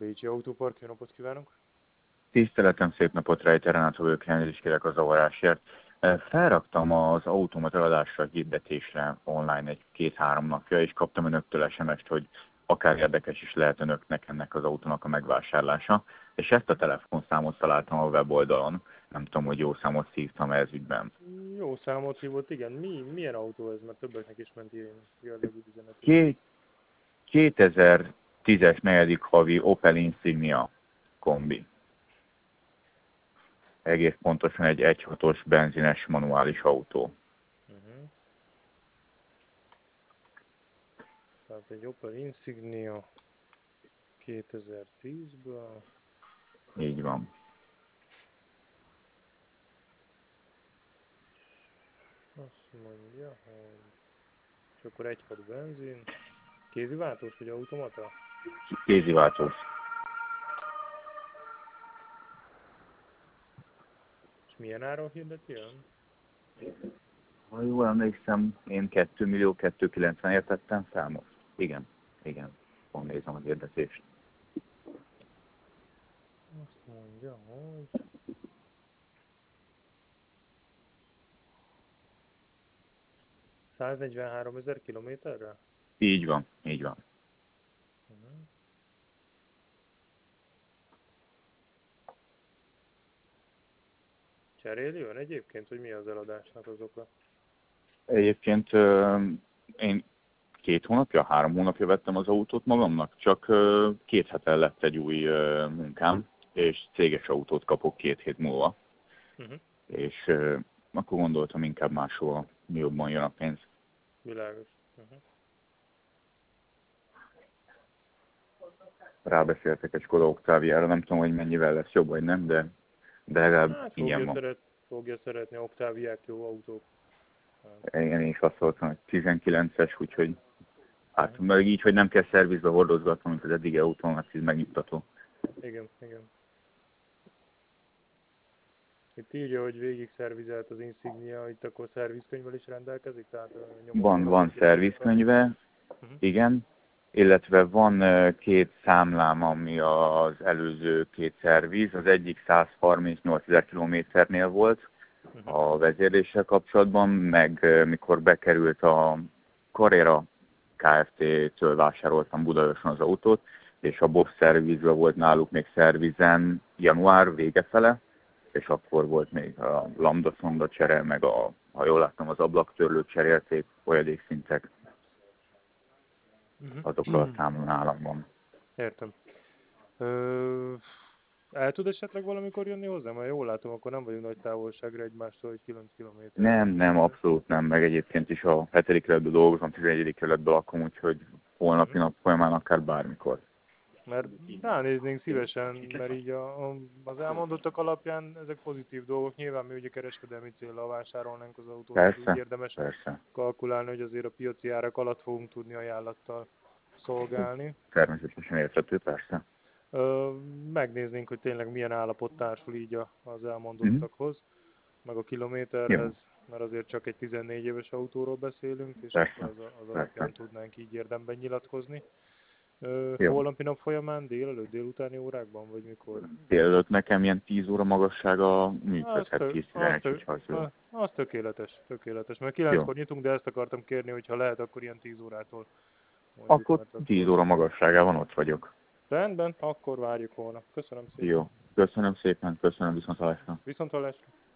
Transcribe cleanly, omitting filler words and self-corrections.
Bécsi Autópark, jó napot kívánok! Tiszteletem, szép napot, Rejter Renátó vagyok, elnézést kérek a zavarásért. Felraktam az autómat eladásra hirdetésre online egy 2-3 napja, és kaptam önöktől SMS-t, hogy akár érdekes is lehet önöknek ennek az autónak a megvásárlása, és ezt a telefonszámot találtam a weboldalon. Nem tudom, hogy jó számot szívtam ez ügyben. Jó számot hívott, igen. Milyen autó ez? Mert többeknek is ment ilyen jellegű üzenet. 2010-es 4. havi Opel Insignia kombi. Egész pontosan egy 1.6-os benzines manuális autó. Tehát egy Opel Insignia 2010-ből. Így van. Azt mondja, hogy... És akkor 1.6 benzin. Kéziváltós vagy automata? Kéziváltós. És milyen áron hirdeti ön? Ha jól emlékszem, én 2.290.000-ért tettem fel most. Igen. Pont nézem az hirdetést. Azt mondja, hogy... 143.000 kilométerre? Így van. Cseréli ön egyébként, hogy mi az eladásnak az oka? Egyébként én 2 hónapja, 3 hónapja vettem az autót magamnak, csak 2 hete lett egy új munkám, és céges autót kapok 2 hét múlva. És akkor gondoltam inkább máshol jobban jön a pénz. Világos. Rábeszéltek egy Skoda Octaviára, nem tudom, hogy mennyivel lesz jobb vagy nem, de legalább Hát ingyen van. fogja szeretni, Octaviák jó autók. Én is azt szóltam, hogy 19-es, úgyhogy hát meg így, hogy nem kell szervizbe hordozgatnom, mint az eddigi autón, hát ez megnyugtató. Igen. Itt írja, hogy végig szervizelt az Insignia, itt akkor szervizkönyvvel is rendelkezik? Tehát Van szervizkönyve, igen, illetve van 2 számlám, ami az előző 2 szerviz. Az egyik 138.000 kilométernél volt a vezérléssel kapcsolatban, meg mikor bekerült a Carrera Kft-től vásároltam Budaörsön az autót, és a Bosch szervizben volt náluk még szervizen január vége fele, és akkor volt még a lambda szonda csere, meg ha jól láttam, az ablaktörlőt cserélték, folyadékszintek. Azokról a számon nálam van. Értem. El tud esetleg valamikor jönni hozzám? Mert jól látom, akkor nem vagyunk nagy távolságra egymástól, hogy 9 km. Nem, abszolút nem, meg egyébként is a 7. kerületben dolgozom, 11. kerületben lakom, úgyhogy holnapi nap folyamán akár bármikor. Mert ránéznénk szívesen, mert így az elmondottak alapján ezek pozitív dolgok. Nyilván mi ugye kereskedelmi céllal vásárolnánk az autót, Persze, úgy érdemes kalkulálni, hogy azért a piaci árak alatt fogunk tudni ajánlattal szolgálni. Természetesen érthető, persze. Megnéznénk, hogy tényleg milyen állapot társul így az elmondottakhoz, meg a kilométerhez, mert azért csak egy 14 éves autóról beszélünk, és akkor az alapján tudnánk így érdemben nyilatkozni. Holnapi nap folyamán délutáni órákban, vagy mikor? Délelőtt nekem ilyen 10 óra magassága működhet 10-11, az tökéletes, mert 9-kor nyitunk, de ezt akartam kérni, hogy ha lehet, akkor ilyen 10 órától. Mondjuk, akkor 10 óra magasságában ott vagyok. Rendben, akkor várjuk holnap. Köszönöm szépen. Jó, köszönöm szépen, viszonthallásra. Viszonthallásra.